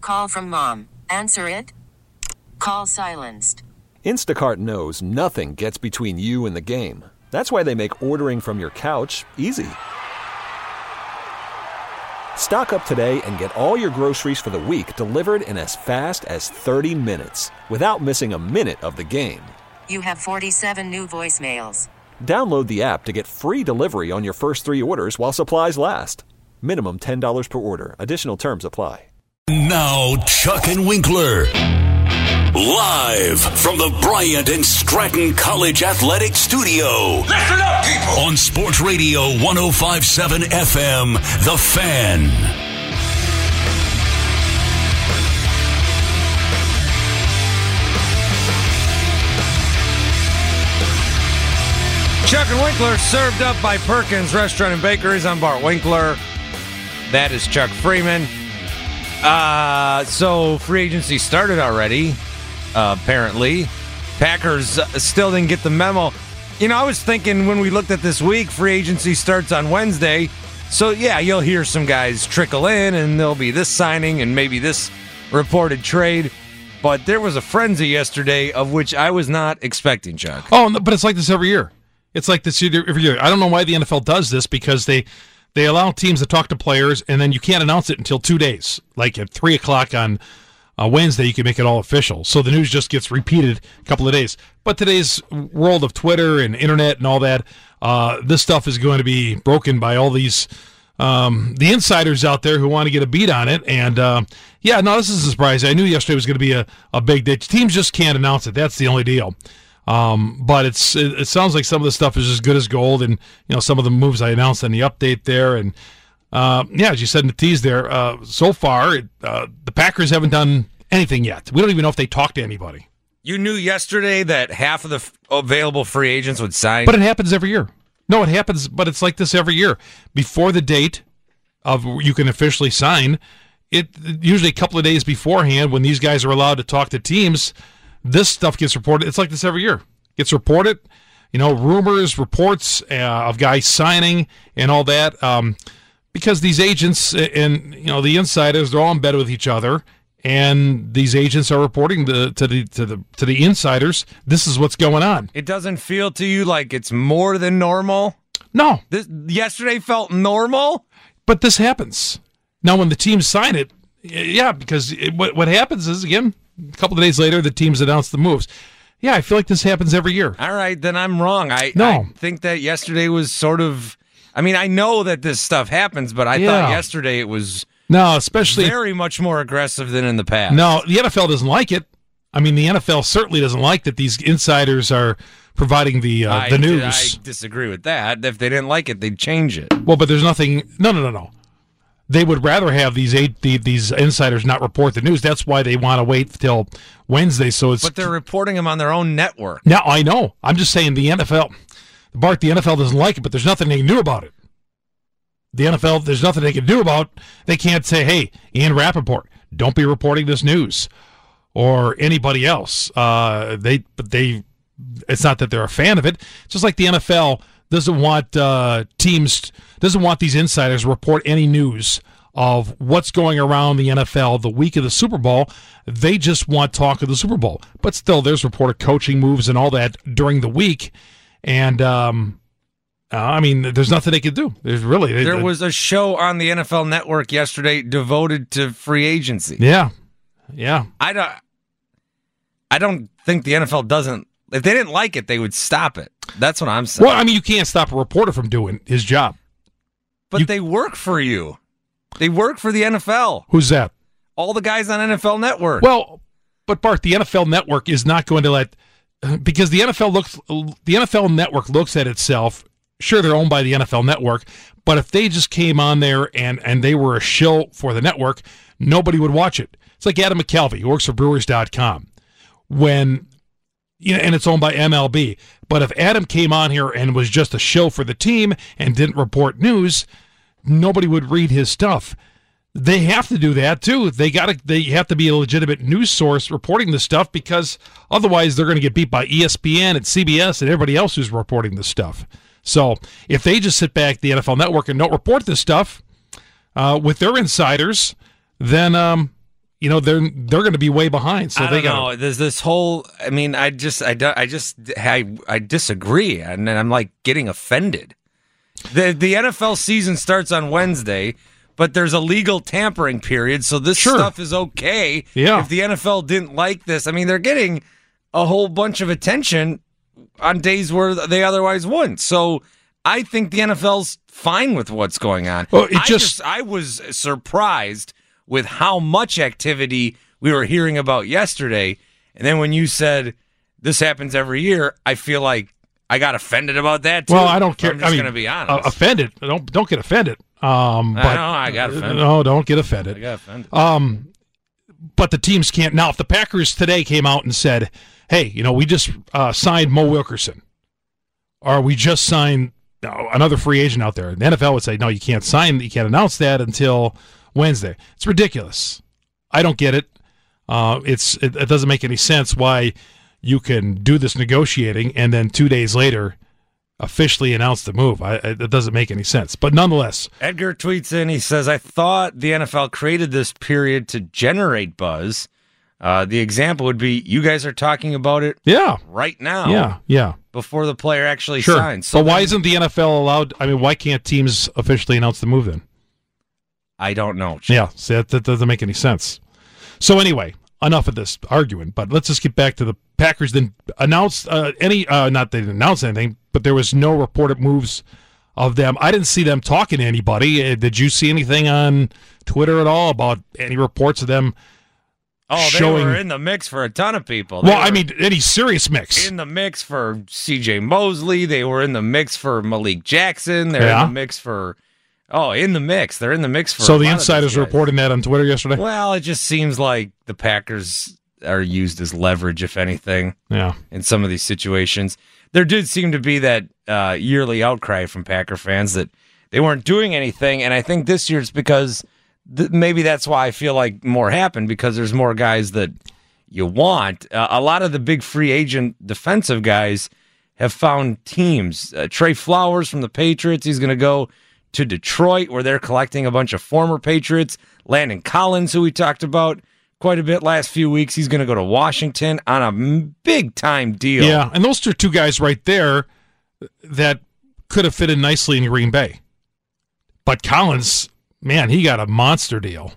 call from mom. Answer it. Call silenced. Instacart knows nothing gets between you and the game. That's why they make ordering from your couch easy. Stock up today and get all your groceries for the week delivered in as fast as 30 minutes without missing a minute of the game. You have 47 new voicemails. Download the app to get free delivery on your first 3 orders while supplies last. Minimum $10 per order. Additional terms apply. Now, Chuck and Winkler. Live from the Bryant and Stratton College Athletic Studio. Listen up, people! On Sports Radio 105.7 FM, The Fan. Chuck and Winkler, served up by Perkins Restaurant and Bakeries. I'm Bart Winkler. That is Chuck Freeman. So free agency started already, apparently. Packers still didn't get the memo. You know, I was thinking when we looked at this week, free agency starts on Wednesday. So, yeah, you'll hear some guys trickle in, and there'll be this signing and maybe this reported trade. But there was a frenzy yesterday of which I was not expecting, Chuck. Oh, but it's like this every year. It's like this every year. I don't know why the NFL does this, because they allow teams to talk to players, and then you can't announce it until 2 days. Like at 3 o'clock on Wednesday, you can make it all official. So the news just gets repeated a couple of days. But today's world of Twitter and internet and all that, this stuff is going to be broken by all these the insiders out there who want to get a beat on it. And, this is a surprise. I knew yesterday was going to be a big day. Teams just can't announce it. That's the only deal. But it sounds like some of the stuff is as good as gold, and some of the moves I announced in the update there, and as you said in the tease there, so far the Packers haven't done anything yet. We don't even know if they talked to anybody. You knew yesterday that half of the available free agents would sign, but it happens every year. No, it happens, but it's like this every year. Before the date of you can officially sign, it usually a couple of days beforehand when these guys are allowed to talk to teams. This stuff gets reported. It's like this every year. Gets reported, rumors, reports of guys signing and all that. Because these agents and the insiders, they're all in bed with each other, and these agents are reporting to the insiders. This is what's going on. It doesn't feel to you like it's more than normal? No. Yesterday felt normal, but this happens now when the teams sign it. Yeah, because what happens is, again, a couple of days later, the teams announce the moves. Yeah, I feel like this happens every year. All right, then I'm wrong. I think that yesterday was sort of... I mean, I know that this stuff happens, but I thought yesterday it was especially very much more aggressive than in the past. No, the NFL doesn't like it. I mean, the NFL certainly doesn't like that these insiders are providing the news. I disagree with that. If they didn't like it, they'd change it. Well, but there's nothing... No. They would rather have these insiders not report the news. That's why they want to wait till Wednesday. But they're reporting them on their own network. No, I know. I'm just saying the NFL, Bart, the NFL doesn't like it, but there's nothing they can do about it. The NFL, there's nothing they can do about. They can't say, "Hey, Ian Rappaport, don't be reporting this news," or anybody else. It's not that they're a fan of it. It's just like the NFL doesn't want doesn't want these insiders to report any news of what's going around the NFL the week of the Super Bowl. They just want talk of the Super Bowl. But still, there's reported coaching moves and all that during the week. And, there's nothing they can do. There was a show on the NFL Network yesterday devoted to free agency. Yeah. I don't think the NFL doesn't. If they didn't like it, they would stop it. That's what I'm saying. Well, I mean, you can't stop a reporter from doing his job. But they work for you. They work for the NFL. Who's that? All the guys on NFL Network. Well, but Bart, the NFL Network is not going to let, because the NFL Network looks at itself. Sure, they're owned by the NFL Network, but if they just came on there and they were a shill for the network, nobody would watch it. It's like Adam McKelvey, who works for Brewers.com, and it's owned by MLB. But if Adam came on here and was just a shill for the team and didn't report news, nobody would read his stuff. They have to do that too. They have to be a legitimate news source reporting this stuff, because otherwise they're going to get beat by ESPN and CBS and everybody else who's reporting this stuff. So if they just sit back, the NFL Network, and don't report this stuff with their insiders, then they're going to be way behind. So I don't know. There's this whole. I mean, I disagree, and I'm like getting offended. The NFL season starts on Wednesday, but there's a legal tampering period, so this stuff is okay. Yeah. If the NFL didn't like this, I mean, they're getting a whole bunch of attention on days where they otherwise wouldn't. So I think the NFL's fine with what's going on. Well, I was surprised with how much activity we were hearing about yesterday. And then when you said this happens every year, I feel like I got offended about that too. Well, I don't care. I'm just going to be honest. Offended. Don't get offended. I got offended. No, don't get offended. I got offended. But the teams can't. Now, if the Packers today came out and said, hey, we just signed Mo Wilkerson, or we just signed another free agent out there, the NFL would say, no, you can't announce that until Wednesday. It's ridiculous. I don't get it. It doesn't make any sense why you can do this negotiating and then 2 days later officially announce the move. It doesn't make any sense. But nonetheless. Edgar tweets in, he says, I thought the NFL created this period to generate buzz. The example would be you guys are talking about it right now. Yeah. Before the player actually signs. So why isn't the NFL allowed? I mean, why can't teams officially announce the move then? I don't know. Yeah, see, that doesn't make any sense. So anyway, enough of this arguing, but let's just get back to the Packers. Didn't announce they didn't announce anything, but there was no reported moves of them. I didn't see them talking to anybody. Did you see anything on Twitter at all about any reports of them? They were in the mix for a ton of people. Any serious mix. In the mix for C.J. Mosley. They were in the mix for Malik Jackson. They're in the mix for... in the mix. They're in the mix for... So the insiders were reporting that on Twitter yesterday? Well, it just seems like the Packers are used as leverage, if anything, in some of these situations. There did seem to be that yearly outcry from Packer fans that they weren't doing anything, and I think this year it's because... maybe that's why I feel like more happened, because there's more guys that you want. A lot of the big free agent defensive guys have found teams. Trey Flowers from the Patriots, he's going to go to Detroit, where they're collecting a bunch of former Patriots. Landon Collins, who we talked about quite a bit last few weeks, he's going to go to Washington on a big-time deal. Yeah, and those are two guys right there that could have fit in nicely in Green Bay. But Collins... man, he got a monster deal.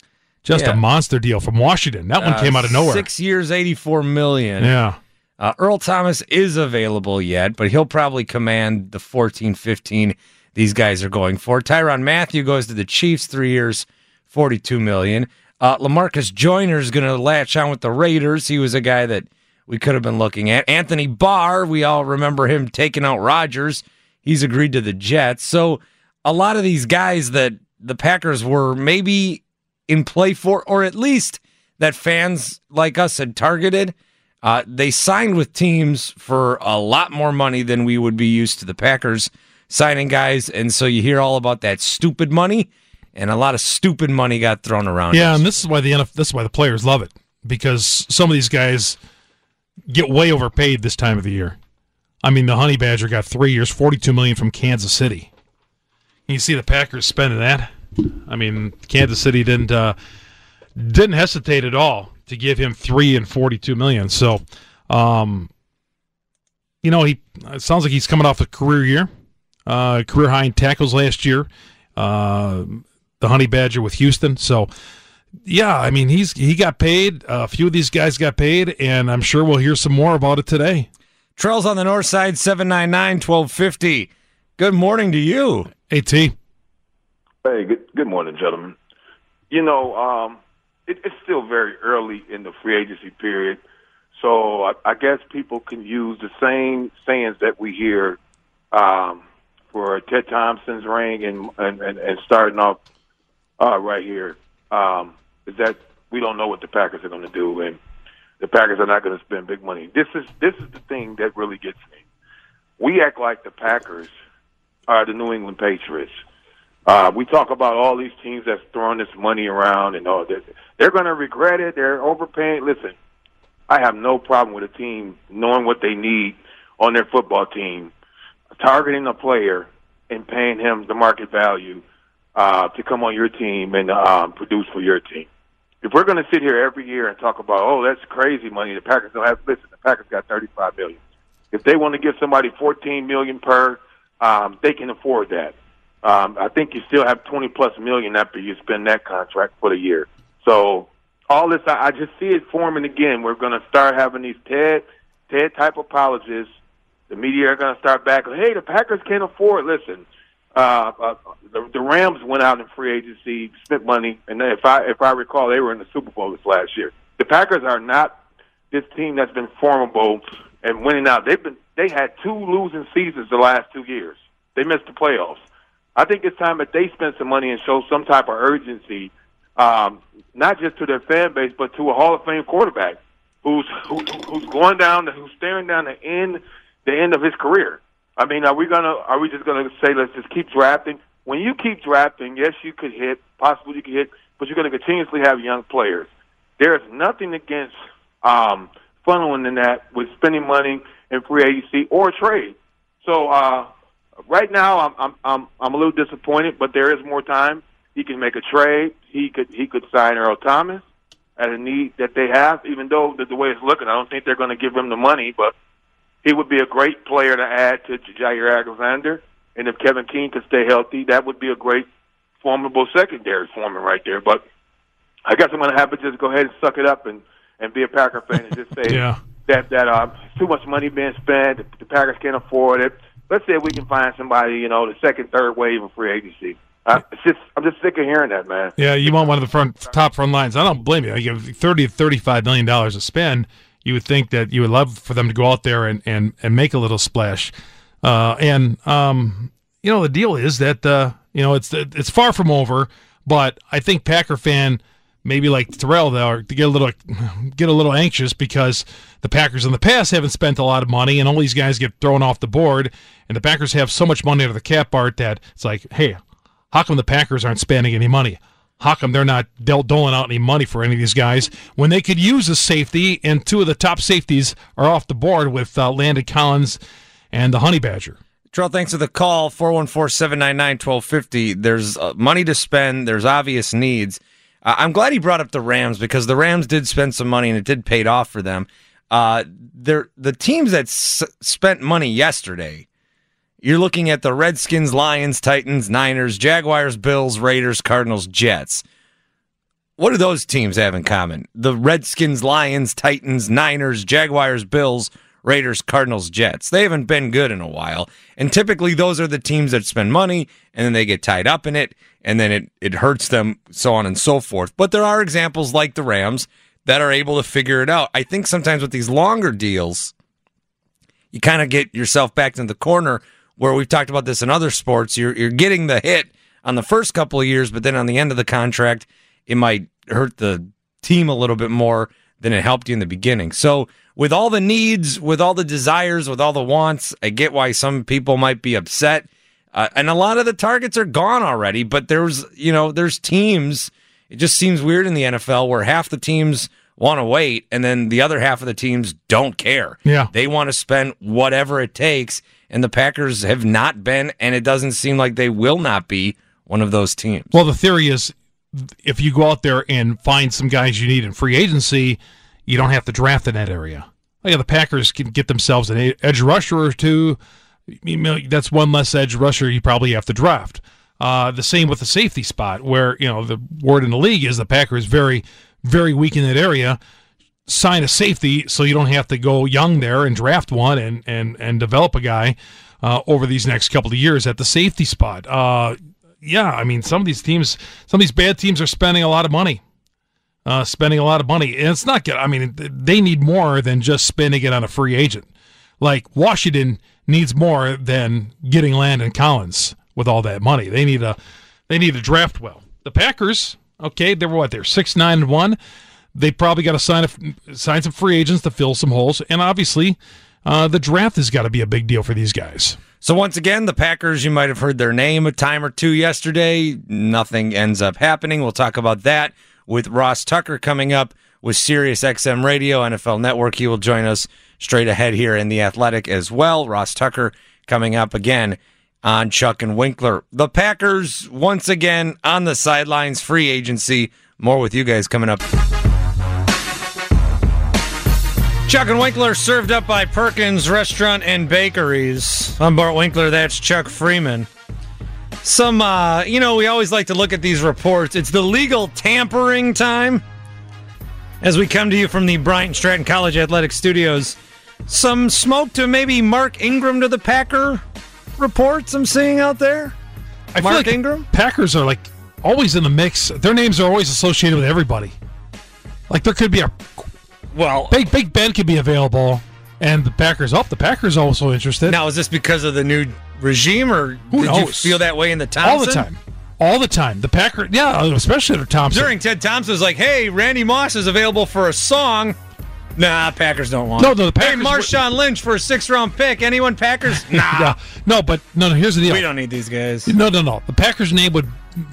A monster deal from Washington. That one came out of nowhere. 6 years, $84 million. Yeah. Earl Thomas is available yet, but he'll probably command the 14, 15 these guys are going for. Tyrann Mathieu goes to the Chiefs, 3 years, $42 million. LaMarcus Joyner is going to latch on with the Raiders. He was a guy that we could have been looking at. Anthony Barr, we all remember him taking out Rodgers. He's agreed to the Jets. So a lot of these guys that the Packers were maybe in play for, or at least that fans like us had targeted. They signed with teams for a lot more money than we would be used to the Packers signing guys, and so you hear all about that stupid money, and a lot of stupid money got thrown around. Yeah, and this is why the players love it, because some of these guys get way overpaid this time of the year. I mean, the Honey Badger got 3 years, $42 million from Kansas City. You see the Packers spending that. I mean, Kansas City didn't hesitate at all to give him $3 and $42 million. So, it sounds like he's coming off a career year, career high in tackles last year. The Honey Badger with Houston. So, yeah, I mean, he got paid. A few of these guys got paid, and I'm sure we'll hear some more about it today. Trails on the north side, 799-1250. Good morning to you. Hey, T. Hey, good morning, gentlemen. It's still very early in the free agency period, so I guess people can use the same sayings that we hear for Ted Thompson's ring and starting off right here, is that we don't know what the Packers are going to do, and the Packers are not going to spend big money. This is the thing that really gets me. We act like the Packers are the New England Patriots. We talk about all these teams that's throwing this money around and all this. They're going to regret it. They're overpaying. Listen, I have no problem with a team knowing what they need on their football team, targeting a player and paying him the market value to come on your team and produce for your team. if we're going to sit here every year and talk about, oh, that's crazy money, the Packers don't have. Listen, the Packers got $35 million. If they want to give somebody $14 million per, they can afford that. I think you still have $20+ million after you spend that contract for the year. So all this, I just see it forming again. We're going to start having these TED type apologists. The media are going to start back. Hey, the Packers can't afford. Listen, the Rams went out in free agency, spent money, and if I recall, they were in the Super Bowl this last year. The Packers are not this team that's been formable and winning out. They had 2 losing seasons the last 2 years. They missed the playoffs. I think it's time that they spend some money and show some type of urgency, not just to their fan base, but to a Hall of Fame quarterback who's going down, who's staring down the end of his career. I mean, are we just gonna say let's just keep drafting? When you keep drafting, yes, you could hit, possibly you could hit, but you're going to continuously have young players. There's nothing against funneling in that with spending money in free agency or trade. So right now, I'm a little disappointed, but there is more time. He can make a trade. He could sign Earl Thomas at a need that they have. Even though the way it's looking, I don't think they're going to give him the money, but he would be a great player to add to Jair Alexander. And if Kevin King could stay healthy, that would be a great formidable secondary foreman right there. But I guess I'm going to have to just go ahead and suck it up and be a Packer fan and just say that too much money being spent. The Packers can't afford it. Let's say if we can find somebody, the second, third wave of free agency. I'm just sick of hearing that, man. Yeah, you want one of the top front lines. I don't blame you. You have $30 to $35 million to spend. You would think that you would love for them to go out there and make a little splash. The deal is that it's far from over. But I think Packer fan, maybe like Terrell, though, to get a little anxious because the Packers in the past haven't spent a lot of money, and all these guys get thrown off the board, and the Packers have so much money out of the cap, Bart, that it's like, hey, how come the Packers aren't spending any money? How come they're not doling out any money for any of these guys when they could use a safety, and 2 of the top safeties are off the board with Landon Collins and the Honey Badger? Terrell, thanks for the call, 414-799-1250. There's money to spend. There's obvious needs. I'm glad he brought up the Rams because the Rams did spend some money, and it did pay off for them. The teams that spent money yesterday, you're looking at the Redskins, Lions, Titans, Niners, Jaguars, Bills, Raiders, Cardinals, Jets. What do those teams have in common? The Redskins, Lions, Titans, Niners, Jaguars, Bills, Raiders, Cardinals, Jets. They haven't been good in a while. And typically those are the teams that spend money, and then they get tied up in it, and then it hurts them, so on and so forth. But there are examples like the Rams that are able to figure it out. I think sometimes with these longer deals, you kind of get yourself back into the corner where we've talked about this in other sports. You're getting the hit on the first couple of years, but then on the end of the contract, it might hurt the team a little bit more than it helped you in the beginning. So with all the needs, with all the desires, with all the wants, I get why some people might be upset. And a lot of the targets are gone already, but there's teams. It just seems weird in the NFL where half the teams want to wait, and then the other half of the teams don't care. Yeah. They want to spend whatever it takes, and the Packers have not been, and it doesn't seem like they will not be one of those teams. Well, the theory is if you go out there and find some guys you need in free agency, you don't have to draft in that area. The Packers can get themselves an edge rusher or 2. That's one less edge rusher you probably have to draft. The same with the safety spot, where the word in the league is the Packers very, very weak in that area. Sign a safety so you don't have to go young there and draft one and develop a guy over these next couple of years at the safety spot. Some of these bad teams are spending a lot of money. And it's not good. They need more than just spending it on a free agent. Like Washington needs more than getting Landon Collins with all that money. They need to draft well. The Packers, they're 6-9-1. They probably got to sign some free agents to fill some holes, and obviously, the draft has got to be a big deal for these guys. So once again, the Packers, you might have heard their name a time or two yesterday. Nothing ends up happening. We'll talk about that with Ross Tucker coming up with Sirius XM Radio, NFL Network. He will join us straight ahead here in The Athletic as well. Ross Tucker coming up again on Chuck and Winkler. The Packers, once again, on the sidelines, free agency. More with you guys coming up. Chuck and Winkler served up by Perkins Restaurant and Bakeries. I'm Bart Winkler. That's Chuck Freeman. We always like to look at these reports. It's the legal tampering time. As we come to you from the Bryant Stratton College Athletic Studios, some smoke to maybe Mark Ingram to the Packer reports I'm seeing out there. I feel like Ingram? Packers are always in the mix. Their names are always associated with everybody. There could be Big Ben could be available, and the Packers also interested. Now, is this because of the new regime, or did you feel that way in the Thompson? All the time. The Packers, especially under Thompson. During Ted Thompson was like, hey, Randy Moss is available for a song. Nah, Packers don't want it. No, the Packers. Hey, Marshawn Lynch for a 6th-round pick. Anyone, Packers? Nah. No, here's the deal. We don't need these guys. No. The Packers' name would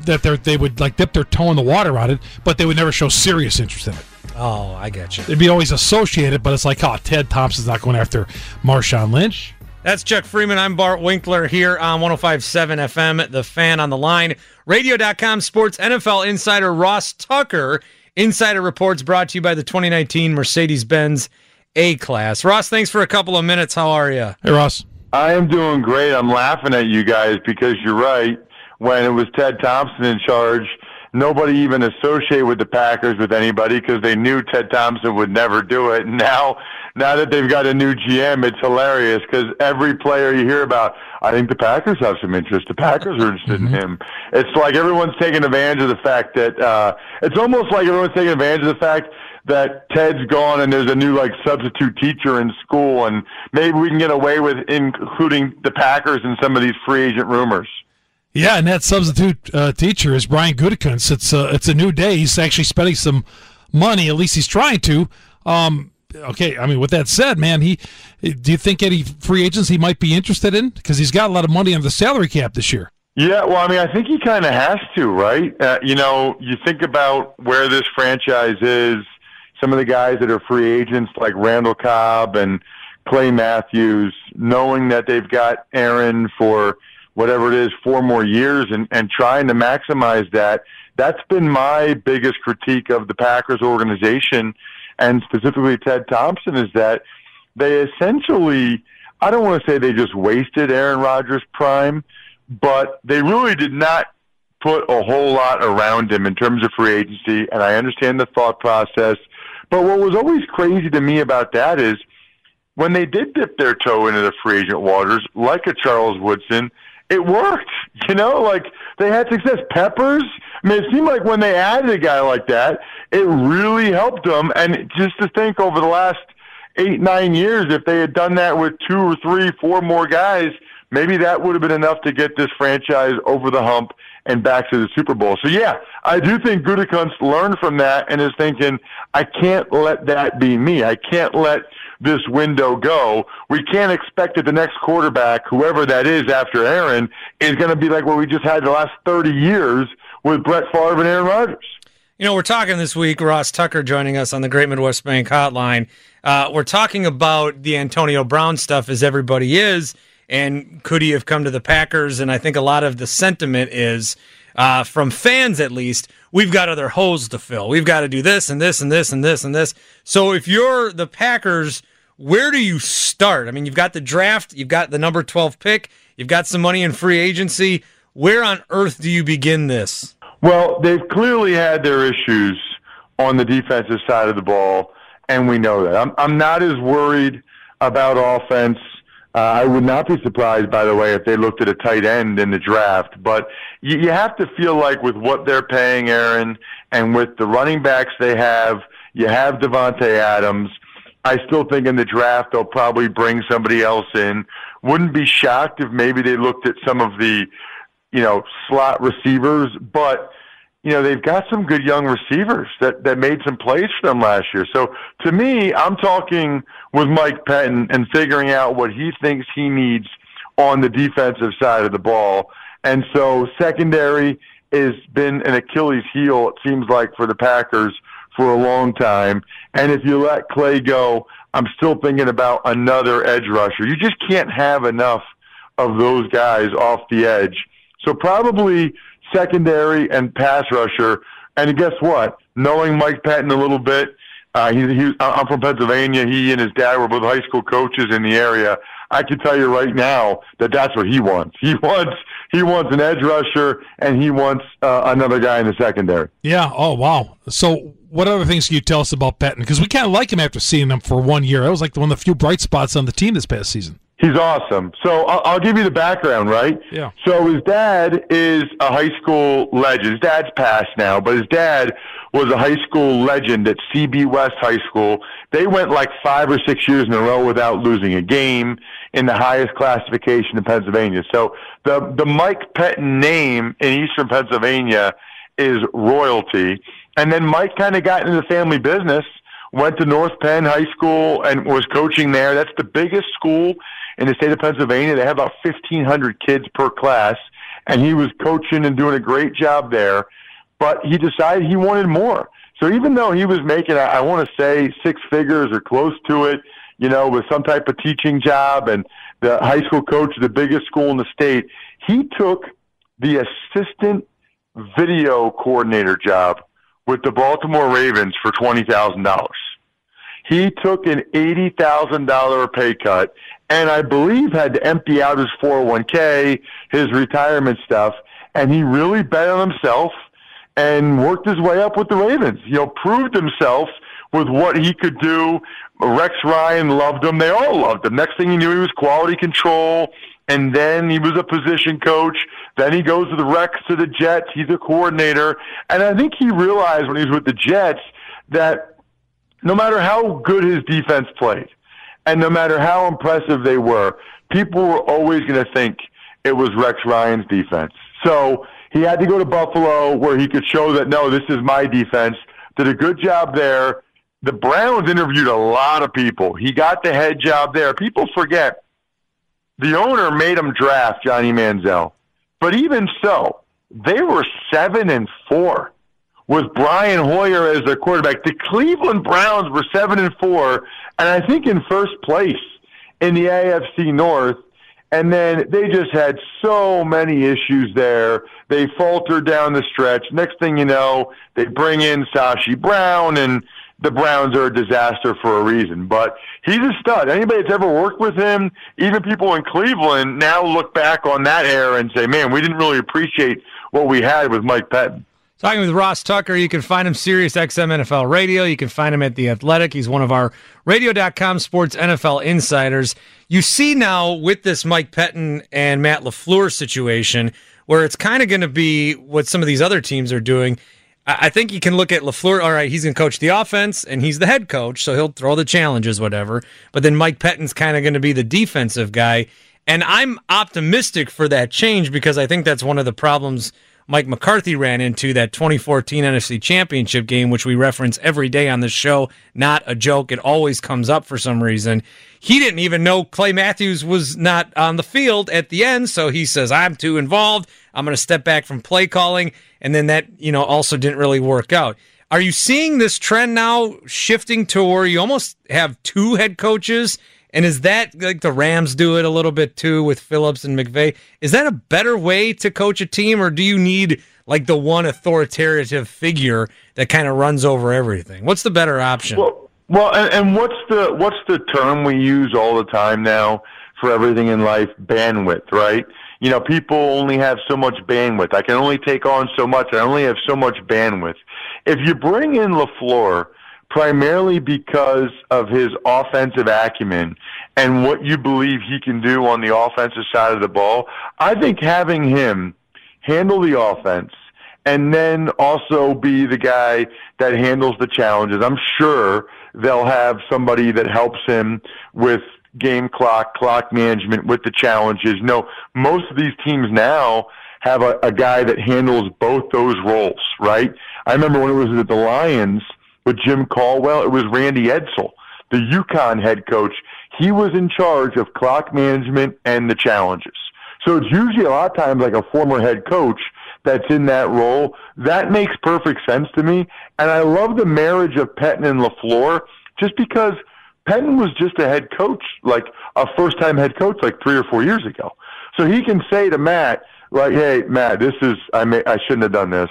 dip their toe in the water on it, but they would never show serious interest in it. Oh, I get you. It'd be always associated, but it's Ted Thompson's not going after Marshawn Lynch. That's Chuck Freeman. I'm Bart Winkler here on 105.7 FM, The Fan on the Line. Radio.com sports NFL insider Ross Tucker. Insider reports brought to you by the 2019 Mercedes-Benz A-Class. Ross, thanks for a couple of minutes. How are you? Hey, Ross. I am doing great. I'm laughing at you guys because you're right. When it was Ted Thompson in charge, nobody even associated with the Packers with anybody because they knew Ted Thompson would never do it. Now that they've got a new GM, it's hilarious because every player you hear about, I think the Packers have some interest. The Packers are interested in him. It's like everyone's taking advantage of the fact that it's almost like everyone's taking advantage of the fact that Ted's gone and there's a new substitute teacher in school, and maybe we can get away with including the Packers in some of these free agent rumors. Yeah, and that substitute teacher is Brian Gutekunst. It's a new day. He's actually spending some money. At least he's trying to. Okay, I mean, with that said, man, do you think any free agents he might be interested in? Because he's got a lot of money on the salary cap this year. Yeah, well, I mean, I think he kind of has to, right? You think about where this franchise is, some of the guys that are free agents like Randall Cobb and Clay Matthews, knowing that they've got Aaron for whatever it is, 4 more years, and trying to maximize that. That's been my biggest critique of the Packers organization, and specifically Ted Thompson, is that they essentially, I don't want to say they just wasted Aaron Rodgers' prime, but they really did not put a whole lot around him in terms of free agency, and I understand the thought process. But what was always crazy to me about that is when they did dip their toe into the free agent waters, like a Charles Woodson, it worked. They had success. Peppers, I mean, it seemed like when they added a guy like that, it really helped them. And just to think over the last 8-9 years, if they had done that with 2 or 3, 4 more guys, maybe that would have been enough to get this franchise over the hump and back to the Super Bowl. So, yeah, I do think Gutekunst learned from that and is thinking, I can't let that be me. I can't let this window go. We can't expect that the next quarterback, whoever that is after Aaron, is going to be like what we just had the last 30 years with Brett Favre and Aaron Rodgers. We're talking this week, Ross Tucker joining us on the Great Midwest Bank Hotline. We're talking about the Antonio Brown stuff, as everybody is, and could he have come to the Packers? And I think a lot of the sentiment is, from fans at least, we've got other holes to fill. We've got to do this and this and this and this and this. So if you're the Packers, where do you start? I mean, you've got the draft, you've got the number 12 pick, you've got some money in free agency. Where on earth do you begin this? Well, they've clearly had their issues on the defensive side of the ball, and we know that. I'm not as worried about offense. I would not be surprised, by the way, if they looked at a tight end in the draft. But you have to feel like with what they're paying Aaron and with the running backs they have, you have Devontae Adams. I still think in the draft they'll probably bring somebody else in. Wouldn't be shocked if maybe they looked at some of the, slot receivers. But, they've got some good young receivers that made some plays for them last year. So to me, I'm talking with Mike Pettin and figuring out what he thinks he needs on the defensive side of the ball. And so secondary has been an Achilles heel, it seems like, for the Packers for a long time. And if you let Clay go, I'm still thinking about another edge rusher. You just can't have enough of those guys off the edge. So probably secondary and pass rusher And guess what? Knowing Mike Pettine a little bit, I'm from Pennsylvania. He and his dad were both high school coaches in the area. I can tell you right now that that's what he wants. He wants an edge rusher, and he wants another guy in the secondary. Yeah. Oh, wow. So what other things can you tell us about Pettine? Because we kind of like him after seeing him for 1 year. That was like one of the few bright spots on the team this past season. He's awesome. So I'll give you the background, right? Yeah. So his dad is a high school legend. His dad's passed now, but his dad was a high school legend at CB West High School. They went like 5 or 6 years in a row without losing a game in the highest classification in Pennsylvania. So the Mike Pettine name in Eastern Pennsylvania is royalty. And then Mike kind of got into the family business, went to North Penn High School and was coaching there. That's the biggest school in the state of Pennsylvania. They have about 1,500 kids per class, and he was coaching and doing a great job there. But he decided he wanted more. So even though he was making, I want to say, 6 figures or close to it, with some type of teaching job and the high school coach of the biggest school in the state, he took the assistant video coordinator job with the Baltimore Ravens for $20,000. He took an $80,000 pay cut, and I believe had to empty out his 401k, his retirement stuff, and he really bet on himself and worked his way up with the Ravens. Proved himself with what he could do. Rex Ryan loved him. They all loved him. Next thing you knew, he was quality control, and then he was a position coach. Then he goes to the Jets. He's a coordinator. And I think he realized when he was with the Jets that no matter how good his defense played and no matter how impressive they were, people were always going to think it was Rex Ryan's defense. So he had to go to Buffalo where he could show that, no, this is my defense. Did a good job there. The Browns interviewed a lot of people. He got the head job there. People forget the owner made him draft Johnny Manziel. But even so, they were 7-4 with Brian Hoyer as their quarterback. The Cleveland Browns were 7-4, and I think in first place in the AFC North. And then they just had so many issues there. They faltered down the stretch. Next thing you know, they bring in Sashi Brown, and the Browns are a disaster for a reason. But he's a stud. Anybody that's ever worked with him, even people in Cleveland, now look back on that era and say, man, we didn't really appreciate what we had with Mike Pettine. Talking with Ross Tucker. You can find him Sirius XM NFL Radio. You can find him at The Athletic. He's one of our Radio.com sports NFL insiders. You see now with this Mike Pettine and Matt LaFleur situation where it's kind of going to be what some of these other teams are doing. I think you can look at LaFleur. All right, he's going to coach the offense, and he's the head coach, so he'll throw the challenges, whatever. But then Mike Pettine's kind of going to be the defensive guy. And I'm optimistic for that change because I think that's one of the problems Mike McCarthy ran into, that 2014 NFC Championship game, which we reference every day on this show. Not a joke. It always comes up for some reason. He didn't even know Clay Matthews was not on the field at the end, so he says, I'm too involved. I'm going to step back from play calling, and then that also didn't really work out. Are you seeing this trend now shifting to where you almost have 2 head coaches? And is that like the Rams do it a little bit too with Phillips and McVay? Is that a better way to coach a team, or do you need like the one authoritative figure that kind of runs over everything? What's the better option? Well, and what's the term we use all the time now for everything in life? Bandwidth, right? People only have so much bandwidth. I can only take on so much. I only have so much bandwidth. If you bring in LaFleur primarily because of his offensive acumen and what you believe he can do on the offensive side of the ball, I think having him handle the offense and then also be the guy that handles the challenges, I'm sure they'll have somebody that helps him with game clock management, with the challenges. Most of these teams now have a guy that handles both those roles, right? I remember when it was at the Lions with Jim Caldwell, it was Randy Edsall, the UConn head coach. He was in charge of clock management and the challenges. So it's usually a lot of times like a former head coach that's in that role. That makes perfect sense to me. And I love the marriage of Pettine and LaFleur just because Pettine was just a head coach, like a first-time head coach like 3 or 4 years ago. So he can say to Matt, like, hey, Matt, I shouldn't have done this.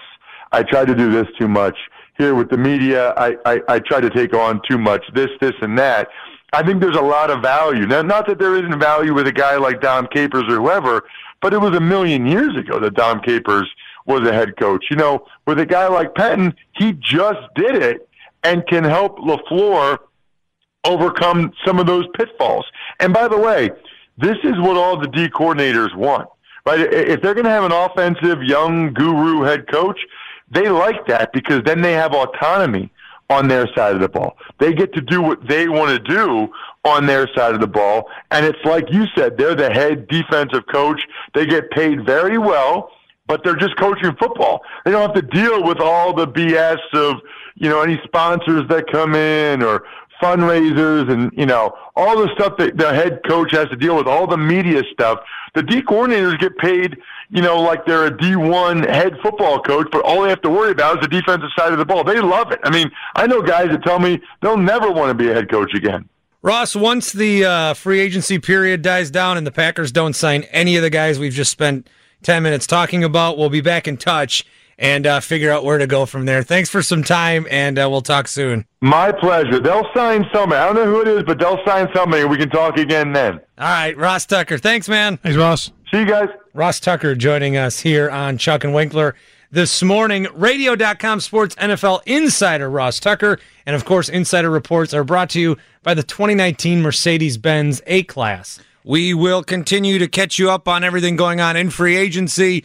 I try to do this too much. Here with the media, I try to take on too much, this, and that. I think there's a lot of value. Now, not that there isn't value with a guy like Dom Capers or whoever, but it was a million years ago that Dom Capers was a head coach. You know, with a guy like Pettine, he just did it and can help LaFleur overcome some of those pitfalls. And by the way, this is what all the D coordinators want, right? If they're going to have an offensive, young guru head coach, they like that because then they have autonomy on their side of the ball. They get to do what they want to do on their side of the ball. And it's like you said, they're the head defensive coach. They get paid very well, but they're just coaching football. They don't have to deal with all the BS of, you know, any sponsors that come in or fundraisers and, you know, all the stuff that the head coach has to deal with, all the media stuff. The D coordinators get paid, you know, like they're a D1 head football coach, but all they have to worry about is the defensive side of the ball. They love it. I mean, I know guys that tell me they'll never want to be a head coach again. Ross, once the free agency period dies down and the Packers don't sign any of the guys we've just spent 10 minutes talking about, we'll be back in touch and figure out where to go from there. Thanks for some time, and we'll talk soon. My pleasure. They'll sign somebody. I don't know who it is, but they'll sign somebody, and we can talk again then. All right, Ross Tucker. Thanks, man. Thanks, Ross. See you guys. Ross Tucker joining us here on Chuck and Winkler this morning. Radio.com Sports NFL Insider Ross Tucker. And, of course, Insider Reports are brought to you by the 2019 Mercedes-Benz A-Class. We will continue to catch you up on everything going on in free agency,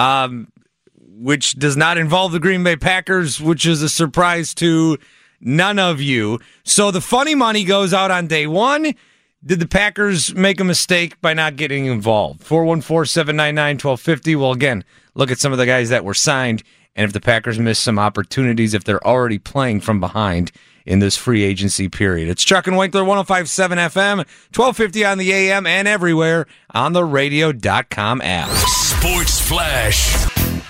which does not involve the Green Bay Packers, which is a surprise to none of you. So the funny money goes out on day one. Did the Packers make a mistake by not getting involved? 414-799-1250. Well, again, look at some of the guys that were signed, and if the Packers missed some opportunities, if they're already playing from behind in this free agency period. It's Chuck and Winkler, 105.7 FM, 1250 on the AM, and everywhere on the radio.com app. Sports Flash.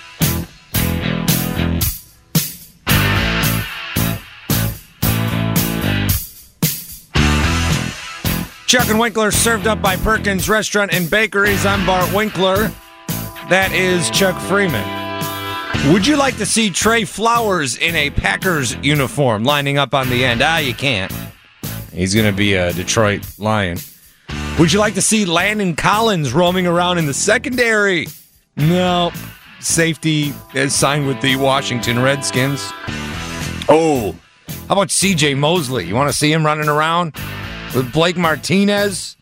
Chuck and Winkler served up by Perkins Restaurant and Bakeries. I'm Bart Winkler. That is Chuck Freeman. Would you like to see Trey Flowers in a Packers uniform lining up on the end? You can't. He's going to be a Detroit Lion. Would you like to see Landon Collins roaming around in the secondary? No. Safety is signed with the Washington Redskins. Oh, how about C.J. Mosley? You want to see him running around with Blake Martinez?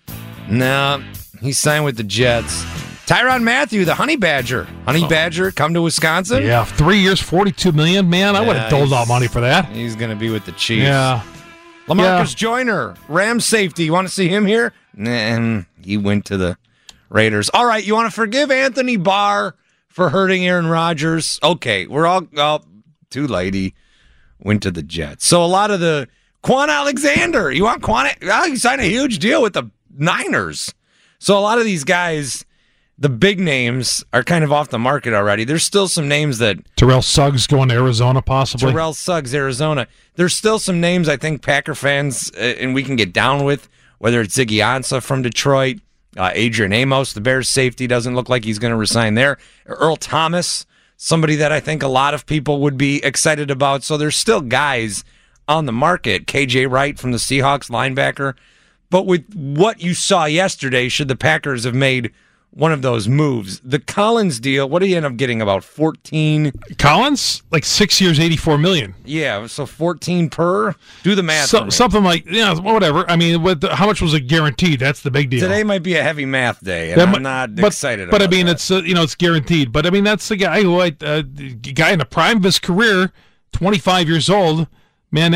No, he's signed with the Jets. Tyrann Mathieu, the Honey Badger. Honey Badger, come to Wisconsin? Yeah, 3 years, $42 million. Man, I would have doled out money for that. He's going to be with the Chiefs. Yeah. LaMarcus Joyner, Rams safety. You want to see him here? Nah, he went to the Raiders. All right, you want to forgive Anthony Barr for hurting Aaron Rodgers? Okay, we're all too late. He went to the Jets. So a lot of the Quan Alexander. You want Quan? He signed a huge deal with the Niners. So a lot of these guys, the big names, are kind of off the market already. There's still some names that... Terrell Suggs going to Arizona, possibly. Terrell Suggs, Arizona. There's still some names I think Packer fans, and we can get down with, whether it's Ziggy Ansah from Detroit, Adrian Amos, the Bears safety, doesn't look like he's going to resign there. Earl Thomas, somebody that I think a lot of people would be excited about. So there's still guys on the market. KJ Wright from the Seahawks, linebacker. But with what you saw yesterday, should the Packers have made one of those moves? The Collins deal, what did he end up getting? About 14? Collins? Like 6 years, $84 million. Yeah, so 14 per? Do the math. Something like, whatever. I mean, how much was it guaranteed? That's the big deal. Today might be a heavy math day, and I'm not excited about it. But I mean, that. It's guaranteed. But I mean, that's the guy who, guy in the prime of his career, 25 years old. Man,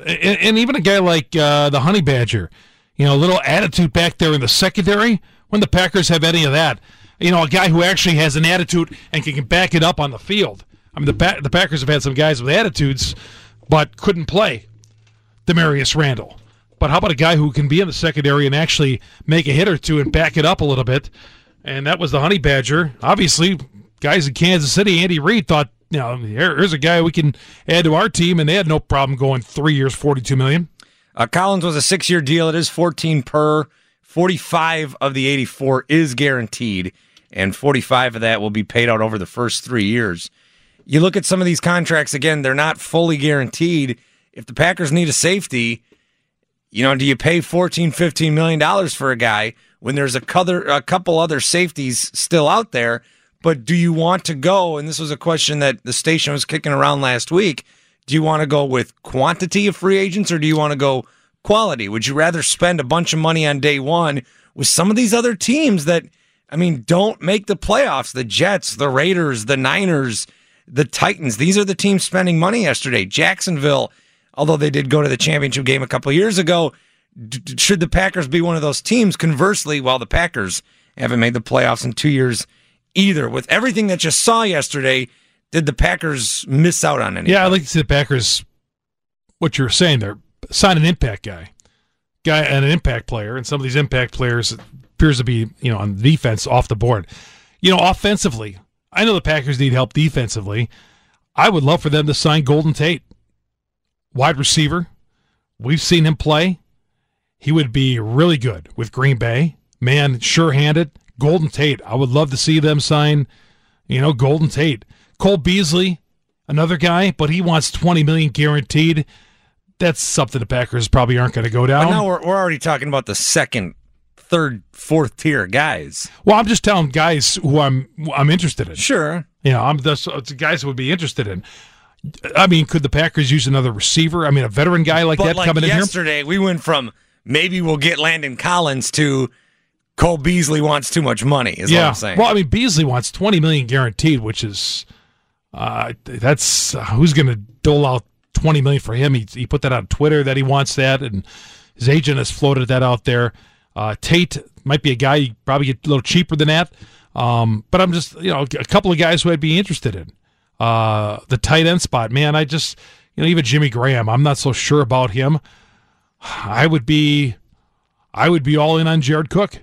and even a guy like the Honey Badger, a little attitude back there in the secondary. When the Packers have any of that, a guy who actually has an attitude and can back it up on the field. I mean, the Packers have had some guys with attitudes, but couldn't play. Demarius Randall. But how about a guy who can be in the secondary and actually make a hit or two and back it up a little bit? And that was the Honey Badger. Obviously, guys in Kansas City, Andy Reid thought, here's a guy we can add to our team, and they had no problem going 3 years, $42 million. Collins was a 6-year deal. It is 14 per. 45 of the 84 is guaranteed, and 45 of that will be paid out over the first 3 years. you look at some of these contracts, again, they're not fully guaranteed. If the Packers need a safety, do you pay $14, $15 million for a guy when there's a couple other safeties still out there? But do you want to go, and this was a question that the station was kicking around last week, do you want to go with quantity of free agents or do you want to go quality? Would you rather spend a bunch of money on day one with some of these other teams that, don't make the playoffs? The Jets, the Raiders, the Niners, the Titans. These are the teams spending money yesterday. Jacksonville, although they did go to the championship game a couple of years ago, should the Packers be one of those teams? Conversely, the Packers haven't made the playoffs in 2 years either. With everything that you saw yesterday, did the Packers miss out on anything? Yeah, I'd like to see the Packers, what you're saying there, sign an impact guy and an impact player, and some of these impact players appears to be, on defense off the board. Offensively, I know the Packers need help defensively. I would love for them to sign Golden Tate, wide receiver. We've seen him play. He would be really good with Green Bay. Man, sure-handed. Golden Tate, I would love to see them sign, Golden Tate. Cole Beasley, another guy, but he wants $20 million guaranteed. That's something the Packers probably aren't going to go down. But now we're already talking about the second, third, fourth tier guys. Well, I'm just telling guys who I'm interested in. Sure. It's guys who would be interested in. Could the Packers use another receiver? A veteran guy like that coming in here? Yesterday, we went from maybe we'll get Landon Collins to Cole Beasley wants too much money, is what I'm saying. Well, Beasley wants $20 million guaranteed, which is that's who's going to dole out $20 million for him? He put that on Twitter that he wants that, and his agent has floated that out there. Tate might be a guy you probably get a little cheaper than that, but I'm just a couple of guys who I'd be interested in. The tight end spot, man. I just even Jimmy Graham, I'm not so sure about him. I would be all in on Jared Cook.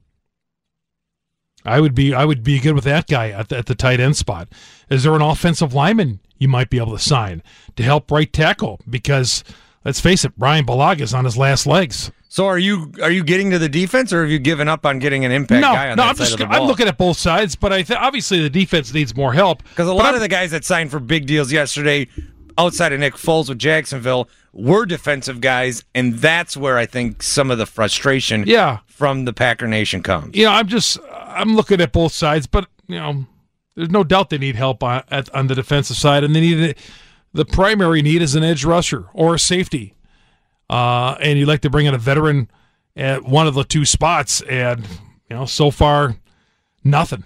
I would be good with that guy at the tight end spot. Is there an offensive lineman you might be able to sign to help right tackle? Because let's face it, Brian Balaga's on his last legs. So are you getting to the defense, or have you given up on getting an impact guy on that side of the ball? I'm looking at both sides, but obviously the defense needs more help. Because a lot of the guys that signed for big deals yesterday, outside of Nick Foles with Jacksonville, were defensive guys, and that's where I think some of the frustration from the Packer Nation comes. I'm looking at both sides, but there's no doubt they need help on the defensive side, and the primary need is an edge rusher or a safety. And you'd like to bring in a veteran at one of the two spots, and so far, nothing.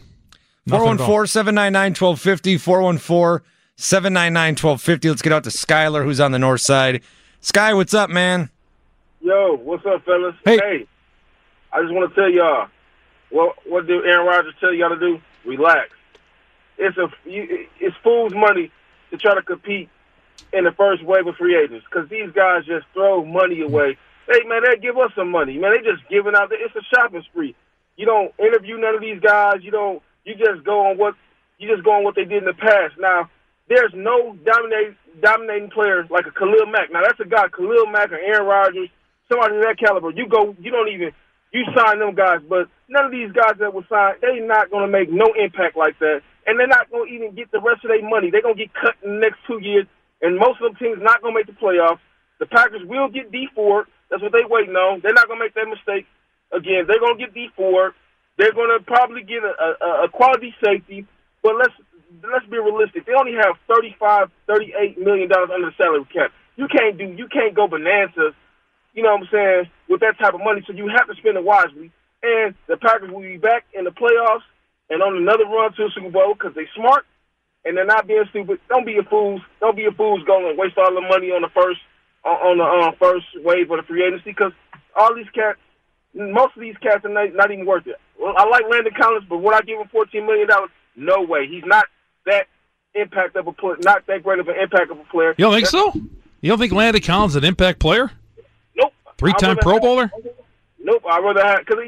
414-799-1250, 414-799-1250. Let's get out to Skyler, who's on the north side. Sky, what's up, man? Yo, what's up, fellas? Hey, I just want to tell y'all, what did Aaron Rodgers tell y'all to do? Relax. It's fool's money to try to compete in the first wave of free agents, because these guys just throw money away. Hey, man, they give us some money. Man, they just giving out. It's a shopping spree. You don't interview none of these guys. You just go on what they did in the past. Now, there's no dominating player like a Khalil Mack. Now, that's a guy, Khalil Mack or Aaron Rodgers, somebody of that caliber. You sign them guys, but none of these guys that were signed, they're not going to make no impact like that, and they're not going to even get the rest of their money. They're going to get cut in the next 2 years, and most of them teams not going to make the playoffs. The Packers will get Dee Ford. That's what they're waiting on. They're not going to make that mistake again. They're going to get Dee Ford. They're going to probably get a quality safety, but let's be realistic. They only have $38 million under the salary cap. You can't go bonanza, you know what I'm saying, with that type of money. So you have to spend it wisely. And the Packers will be back in the playoffs and on another run to the Super Bowl because they're smart and they're not being stupid. Don't be a fools. Don't be a fools going and waste all the money on the first wave of the free agency, because all these cats, most of these cats are not even worth it. Well, I like Landon Collins, but would I give him $14 million? No way. He's not that impact of a player, not that great of an impact of a player. You don't think so? You don't think Landon Collins is an impact player? Nope. 3-time Pro Bowler? Nope. I'd rather have, because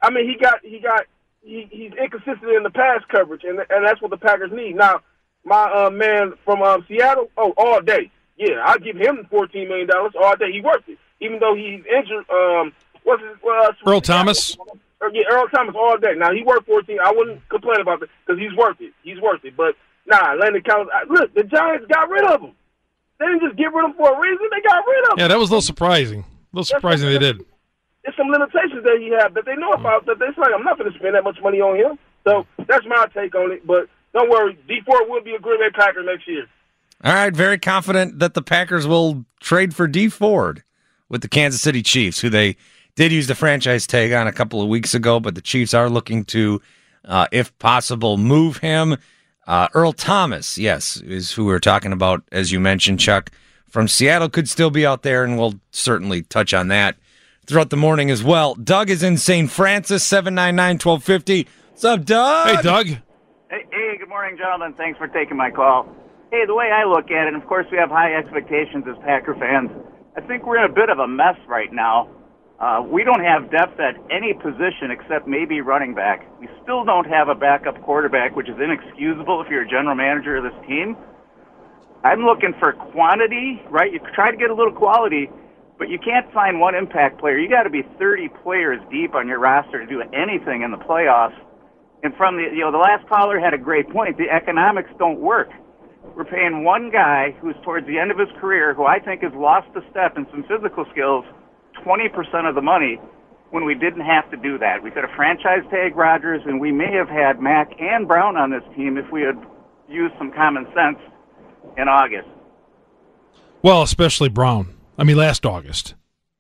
he's inconsistent in the pass coverage, and that's what the Packers need. Now, my man from Seattle, all day. Yeah, I'd give him $14 million all day. He's worth it, even though he's injured. Earl Thomas. Yeah, Earl Thomas all day. Now he worked 14. I wouldn't complain about that because he's worth it. He's worth it. But Nah, Landon Collins. Look, the Giants got rid of him. They didn't just get rid of him for a reason. They got rid of him. Yeah, that was a little surprising. They did. There's some limitations that he had that they know about. That they're like, I'm not going to spend that much money on him. So that's my take on it. But don't worry, D Ford will be a Green Bay Packer next year. All right, very confident that the Packers will trade for D Ford with the Kansas City Chiefs, who they did use the franchise tag on a couple of weeks ago, but the Chiefs are looking to, if possible, move him. Earl Thomas, yes, is who we're talking about, as you mentioned, Chuck, from Seattle, could still be out there, and we'll certainly touch on that throughout the morning as well. Doug is in St. Francis, 799-1250. What's up, Doug? Hey, Doug. Hey, good morning, gentlemen. Thanks for taking my call. Hey, the way I look at it, and of course we have high expectations as Packer fans, I think we're in a bit of a mess right now. We don't have depth at any position except maybe running back. We still don't have a backup quarterback, which is inexcusable if you're a general manager of this team. I'm looking for quantity, right? You try to get a little quality, but you can't find one impact player. You got to be 30 players deep on your roster to do anything in the playoffs. And from the last caller had a great point. The economics don't work. We're paying one guy who's towards the end of his career, who I think has lost a step in some physical skills, 20% of the money when we didn't have to do that. We could have franchise tag Rodgers, and we may have had Mack and Brown on this team if we had used some common sense in August. Well, especially Brown. I mean, last August.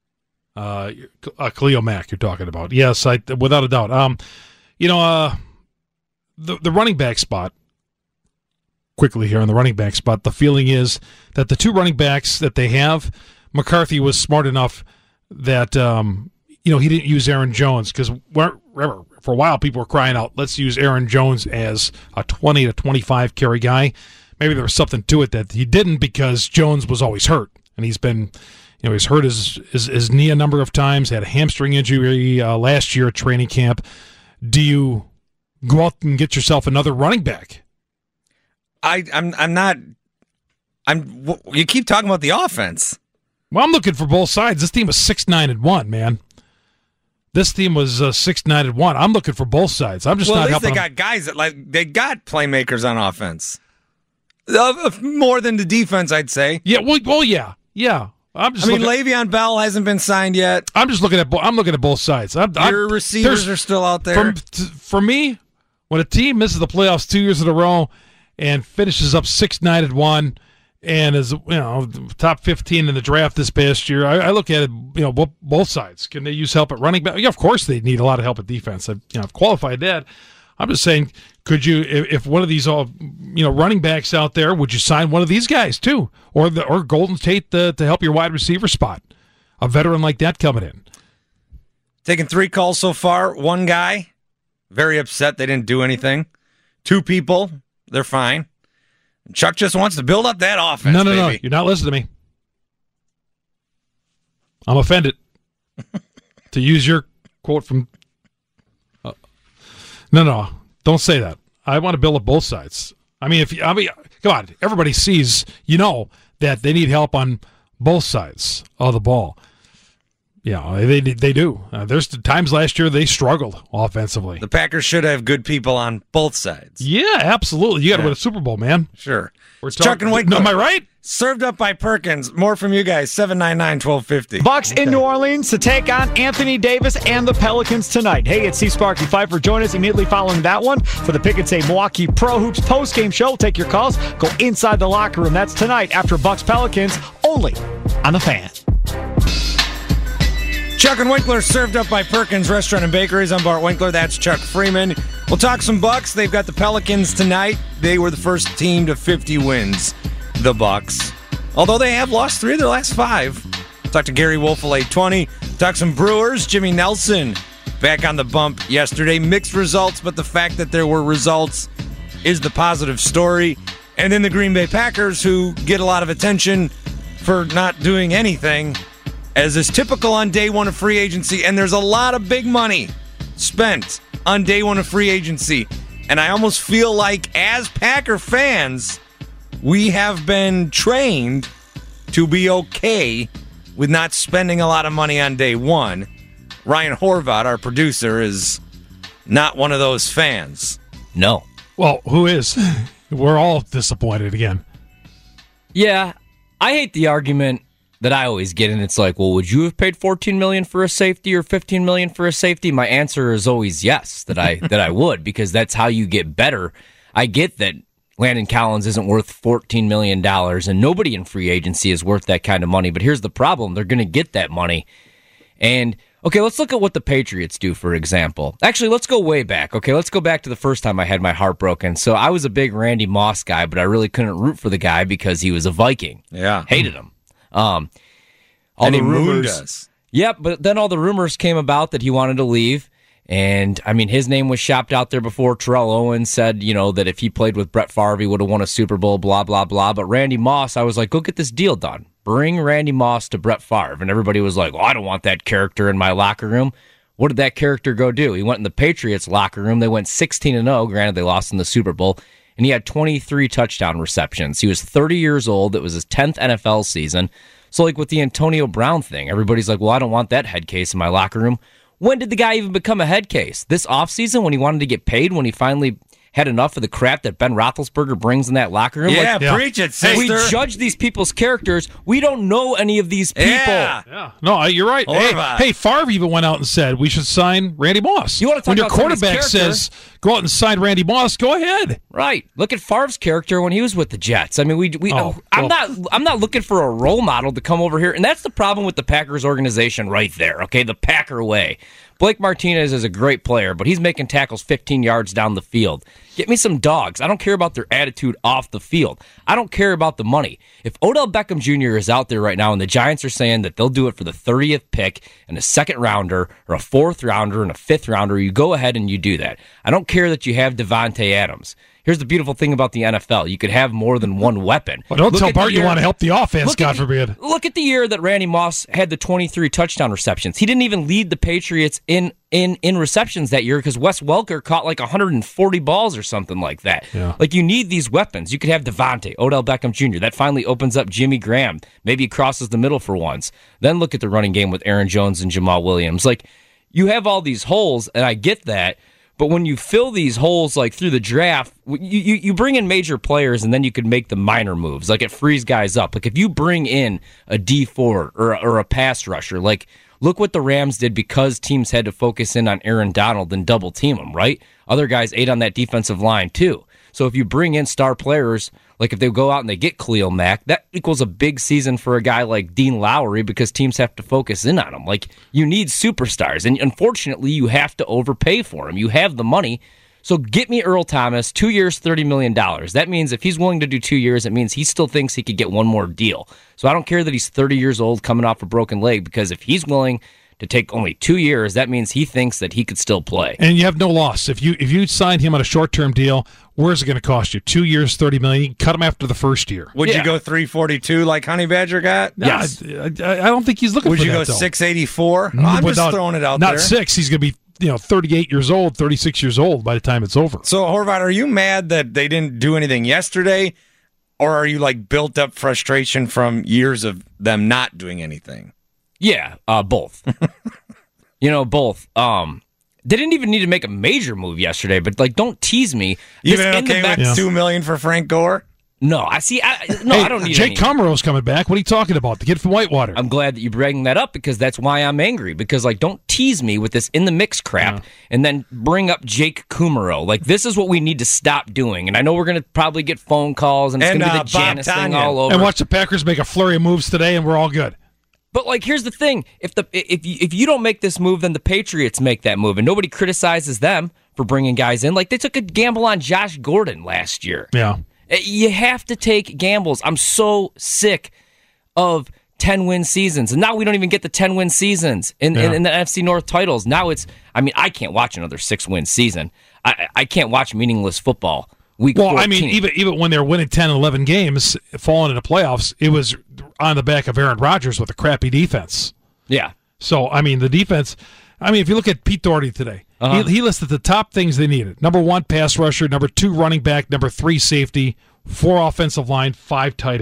Khalil Mack you're talking about. Yes, without a doubt. The running back spot, quickly here on the running back spot, the feeling is that the two running backs that they have, McCarthy was smart enough that he didn't use Aaron Jones, because for a while people were crying out, let's use Aaron Jones as a 20 to 25 carry guy. Maybe there was something to it that he didn't, because Jones was always hurt, and he's been, he's hurt his knee a number of times, had a hamstring injury last year at training camp. Do you go out and get yourself another running back? I'm not. You keep talking about the offense. Well, I'm looking for both sides. This team was 6-9-1, man. This team was 6-9-1. I'm looking for both sides. I'm just not helping. They got guys that they got playmakers on offense. More than the defense, I'd say. Yeah. Well, yeah. Le'Veon Bell hasn't been signed yet. I'm looking at both sides. Your receivers are still out there. For me, when a team misses the playoffs 2 years in a row and finishes up 6-9-1 and is top 15 in the draft this past year, I look at it both sides. Can they use help at running back? Yeah, of course they need a lot of help at defense. I've qualified that. I'm just saying, could you, if one of these running backs out there, would you sign one of these guys too, or Golden Tate to help your wide receiver spot? A veteran like that coming in. Taking 3 calls so far. One guy, very upset they didn't do anything. 2 people, they're fine. Chuck just wants to build up that offense. No. You're not listening to me. I'm offended. To use your quote from... No, don't say that. I want to build up both sides. Come on, everybody sees, that they need help on both sides of the ball. Yeah, they do. There's times last year they struggled offensively. The Packers should have good people on both sides. Yeah, absolutely. You got to win a Super Bowl, man. Sure. Chuck and Wake. Am I right? Served up by Perkins. More from you guys. 799-1250. Bucks in New Orleans to take on Anthony Davis and the Pelicans tonight. Hey, it's C. Sparky Pfeiffer. Join us immediately following that one for the Pick and Say Milwaukee Pro Hoops postgame show. Take your calls. Go inside the locker room. That's tonight after Bucks Pelicans, only on The Fan. Chuck and Winkler, served up by Perkins Restaurant and Bakeries. I'm Bart Winkler. That's Chuck Freeman. We'll talk some Bucks. They've got the Pelicans tonight. They were the first team to 50 wins, the Bucks. Although they have lost 3 of their last 5. Talk to Gary Wolf at 8:20. Talk some Brewers. Jimmy Nelson back on the bump yesterday. Mixed results, but the fact that there were results is the positive story. And then the Green Bay Packers, who get a lot of attention for not doing anything, as is typical on day one of free agency, and there's a lot of big money spent on day one of free agency. And I almost feel like, as Packer fans, we have been trained to be okay with not spending a lot of money on day one. Ryan Horvath, our producer, is not one of those fans. No. Well, who is? We're all disappointed again. Yeah, I hate the argument that I always get, and it's like, well, would you have paid $14 million for a safety or $15 million for a safety? My answer is always yes, that I would, because that's how you get better. I get that Landon Collins isn't worth $14 million, and nobody in free agency is worth that kind of money. But here's the problem. They're going to get that money. And, okay, let's look at what the Patriots do, for example. Actually, let's go way back. Okay, let's go back to the first time I had my heart broken. So I was a big Randy Moss guy, but I really couldn't root for the guy because he was a Viking. Yeah. Hated him. All and the he mooned rumors, us. Yep, but then all the rumors came about that he wanted to leave. And, I mean, his name was shopped out there before. Terrell Owens said, that if he played with Brett Favre, he would have won a Super Bowl, blah, blah, blah. But Randy Moss, I was like, go get this deal done. Bring Randy Moss to Brett Favre. And everybody was like, well, I don't want that character in my locker room. What did that character go do? He went in the Patriots locker room. They went 16-0. Granted, they lost in the Super Bowl. And he had 23 touchdown receptions. He was 30 years old. It was his 10th NFL season. So, like with the Antonio Brown thing, everybody's like, well, I don't want that head case in my locker room. When did the guy even become a head case? This offseason when he wanted to get paid, when he finally had enough of the crap that Ben Roethlisberger brings in that locker room? Yeah, preach it, sister. We judge these people's characters. We don't know any of these people. Yeah. No, you're right. Hey, Favre even went out and said we should sign Randy Moss. You want to talk when your about somebody's quarterback character? says go out and sign Randy Moss, go ahead. Right. Look at Favre's character when he was with the Jets. I mean, I'm not looking for a role model to come over here, and that's the problem with the Packers organization right there. Okay, the Packer way. Blake Martinez is a great player, but he's making tackles 15 yards down the field. Get me some dogs. I don't care about their attitude off the field. I don't care about the money. If Odell Beckham Jr. is out there right now and the Giants are saying that they'll do it for the 30th pick and a second rounder or a fourth rounder and a fifth rounder, you go ahead and you do that. I don't care that you have Devontae Adams. Here's the beautiful thing about the NFL. You could have more than one weapon. Well, don't tell Bart you want to help the offense, God forbid. Look at the year that Randy Moss had the 23 touchdown receptions. He didn't even lead the Patriots in receptions that year because Wes Welker caught like 140 balls or something like that. Yeah. Like, you need these weapons. You could have Devontae, Odell Beckham Jr. That finally opens up Jimmy Graham. Maybe he crosses the middle for once. Then look at the running game with Aaron Jones and Jamal Williams. Like, you have all these holes, and I get that. But when you fill these holes like through the draft, you bring in major players and then you could make the minor moves. Like, it frees guys up. Like, if you bring in a D4 or a pass rusher, like, look what the Rams did because teams had to focus in on Aaron Donald and double team him, right? Other guys ate on that defensive line too. So if you bring in star players, like if they go out and they get Khalil Mack, that equals a big season for a guy like Dean Lowry because teams have to focus in on him. Like, you need superstars, and unfortunately, you have to overpay for him. You have the money, so get me Earl Thomas, 2 years, $30 million. That means if he's willing to do 2 years, it means he still thinks he could get one more deal. So I don't care that he's 30 years old coming off a broken leg, because if he's willing to take only 2 years, that means he thinks that he could still play. And you have no loss. If you signed him on a short-term deal, where's it going to cost you? 2 years, $30 million. You can cut him after the first year. Would you go 342 like Honey Badger got? Yes. I don't think he's looking for that. Would you go though. 684? I'm just throwing it out there. Not 6. He's going to be 38 years old, 36 years old by the time it's over. So, Horvat, are you mad that they didn't do anything yesterday, or are you like built up frustration from years of them not doing anything? Yeah, both. Both. They didn't even need to make a major move yesterday, but like, don't tease me. You've been okay with $2 million for Frank Gore? No, I don't need Jake Kummero's coming back. What are you talking about? The kid from Whitewater. I'm glad that you bring that up because that's why I'm angry. Because, like, don't tease me with this in the mix crap and then bring up Jake Kumerow. Like, this is what we need to stop doing. And I know we're going to probably get phone calls and it's going to be the Janice thing all over. And watch the Packers make a flurry of moves today and we're all good. But, like, here's the thing. If you don't make this move, then the Patriots make that move. And nobody criticizes them for bringing guys in. Like, they took a gamble on Josh Gordon last year. Yeah. You have to take gambles. I'm so sick of 10-win seasons. And now we don't even get the 10-win seasons in the NFC North titles. Now I can't watch another 6-win season. I can't watch meaningless football. Week 14. I mean, even when they're winning 10 and 11 games, falling into playoffs, it was on the back of Aaron Rodgers with a crappy defense. Yeah. So, I mean, the defense, if you look at Pete Doherty today, he listed the top things they needed. Number 1, pass rusher. Number 2, running back. Number 3, safety. 4, offensive line. 5, tight end.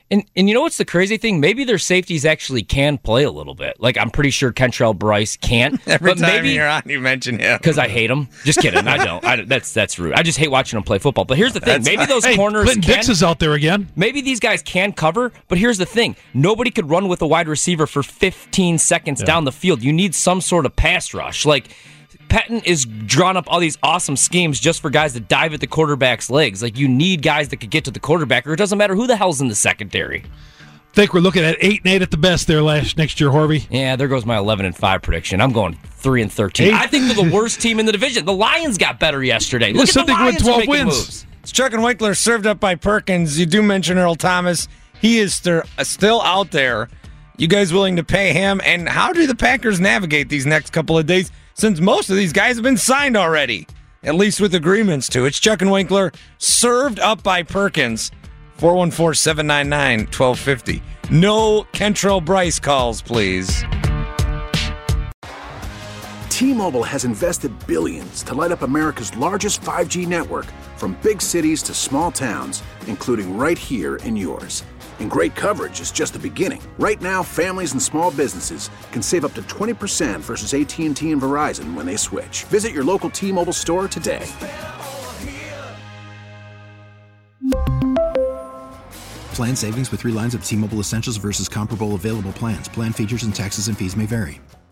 And you know what's the crazy thing? Maybe their safeties actually can play a little bit. Like, I'm pretty sure Kentrell Bryce can't. Every but time maybe, you're on, you mention him. Because I hate him. Just kidding. I don't. That's rude. I just hate watching them play football. But here's the thing. Maybe those corners Clinton Dix is out there again. Maybe these guys can cover, but here's the thing. Nobody could run with a wide receiver for 15 seconds down the field. You need some sort of pass rush. Like, Pettine is drawn up all these awesome schemes just for guys that dive at the quarterback's legs. Like, you need guys that could get to the quarterback, or it doesn't matter who the hell's in the secondary. I think we're looking at 8-8 at the best there next year, Horby. Yeah, there goes my 11-5 prediction. I'm going 3-13. I think they're the worst team in the division. The Lions got better yesterday. Look at the Lions 12 wins. Moves. It's Chuck and Winkler served up by Perkins. You do mention Earl Thomas. He is still out there. You guys willing to pay him? And how do the Packers navigate these next couple of days, since most of these guys have been signed already, at least with agreements to? It's Chuck and Winkler, served up by Perkins. 414-799-1250. No Kentrell Bryce calls, please. T-Mobile has invested billions to light up America's largest 5G network, from big cities to small towns, including right here in yours. And great coverage is just the beginning. Right now, families and small businesses can save up to 20% versus AT&T and Verizon when they switch. Visit your local T-Mobile store today. Plan savings with 3 lines of T-Mobile Essentials versus comparable available plans. Plan features and taxes and fees may vary.